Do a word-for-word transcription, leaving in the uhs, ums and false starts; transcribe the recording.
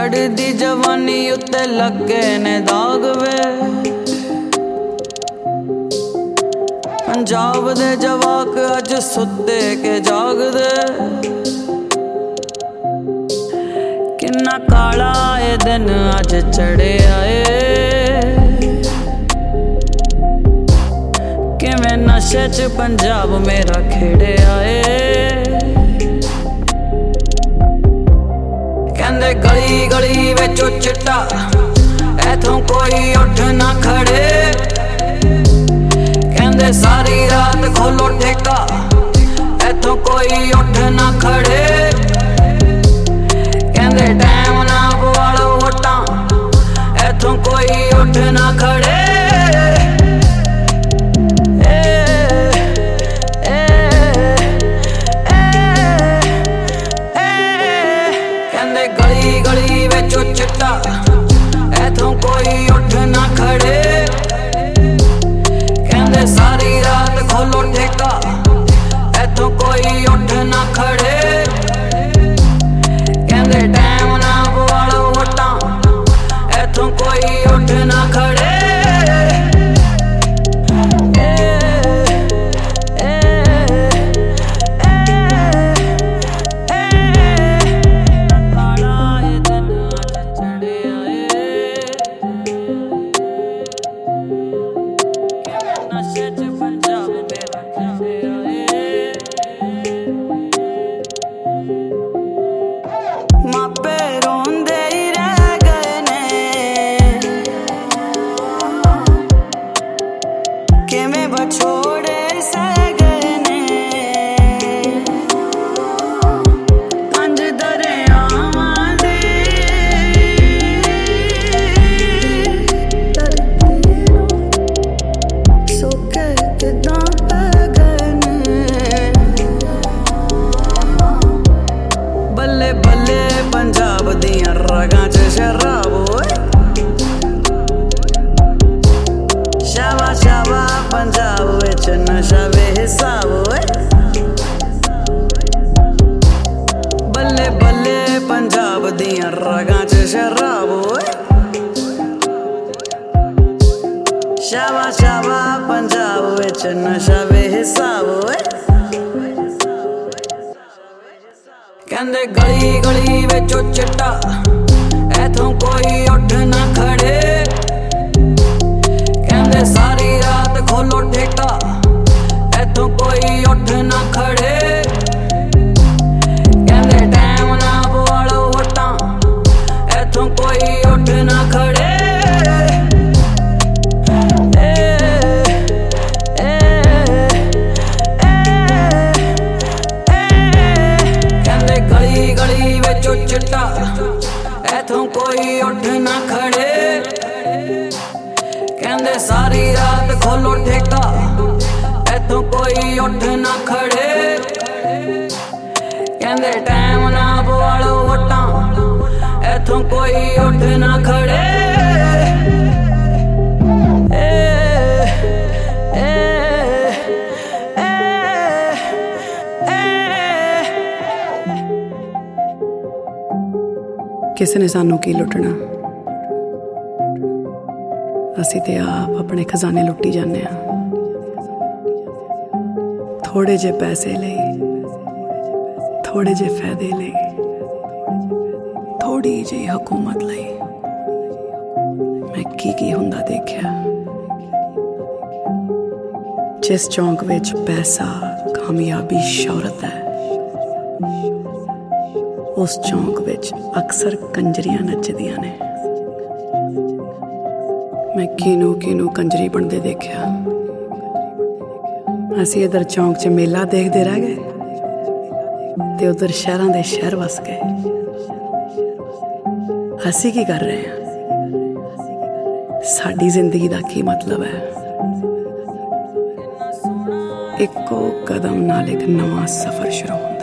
चढ़दी जवानी उत्ते लगे ने दाग वे। पंजाब दे जवाक अज सुते के जागदे, किन्ना काला ए दिन अज चढ़े आए। किवें नशे च पंजाब मेरा खेड़े आए। कहंदे गली गली विचों चिट्टा इथों कोई उठ ना खड़े। कहंदे सारी रात खोलो ठेका इथों कोई उठ ना खड़े। कहंदे टाइम ना पवालो वोटां इथों कोई उठ ना खड़े। गली गली विचों चिट्टा इथों कोई उठ ना खड़े। कहंदे सारी रात खोलो ठेका इथों कोई उठ ना खड़े। कहंदे टाइम ना पवालो वोटां इथों कोई उठ ना खड़े। मापे रोंदे ही रह गए ने, किवें बछोड़े सह गए ने। कंज दरियावां दी सोके किदां पै गए ने। बल्ले बल्ले पंजाब दियां रगां च शराब ओए। शाबा शाबा पंजाब विच नशा बेहिसाब ओए। बल्ले बल्ले पंजाब दियां रगां च शराब ओए। शाबा शाबा पंजाब विच नशा बेहिसाब ओए। कहंदे गली गली विचों चिट्टा इथों कोई उठ ना खड़े। कहंदे सारी रात खोलो ठेका इथों कोई उठ ना खड़े। कहंदे टाइम ना पवालो वोटां इथों कोई उठ ना खड़े। गली गली विचों चिट्टा इथों कोई उठ ना खड़े। कहंदे सारी रात खोलो ठेका इथों कोई उठ ना खड़े। कहंदे टाइम ना पवालो वोटां इथों कोई उठ ना खड़े। किसी ने सानू की लुटना, असी ते आप अपने खजाने लुट्टी जाने। थोड़े जे पैसे लई, थोड़े जे फायदे लई, थोड़ी जी हुकूमत लई मैं की की हुंदा देखिया। जिस चौंक विच पैसा कामयाबी शौहरत है, उस चौंक विच अक्सर कंजरियां नचदियां ने। मैं किनू किनू कंजरी बनदे देखिया। असी इधर चौंक च मेला देखदे रह गए ते उधर शहरां दे शहर वस गए। असी की कर रहे हैं? साडी जिंदगी दा की मतलब है? इक्को कदम नाल एक नवां सफर शुरू।